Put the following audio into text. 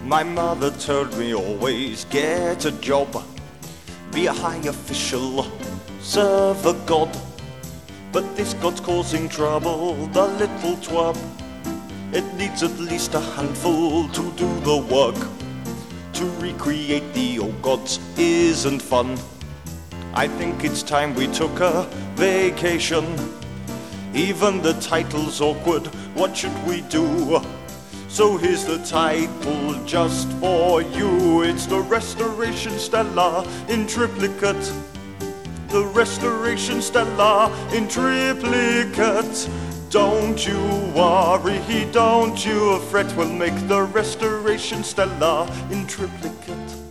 My mother told me always get a job, be a high official, serve a god. But this god's causing trouble, the little twab. It needs at least a handful to do the work. To recreate the old gods isn't fun. I think it's time we took a vacation. Even the title's awkward, what should we do? So here's the title just for you. It's the Restoration Stella in triplicate. The Restoration Stella in triplicate. Don't you worry, don't you fret, we'll make the Restoration Stella in triplicate.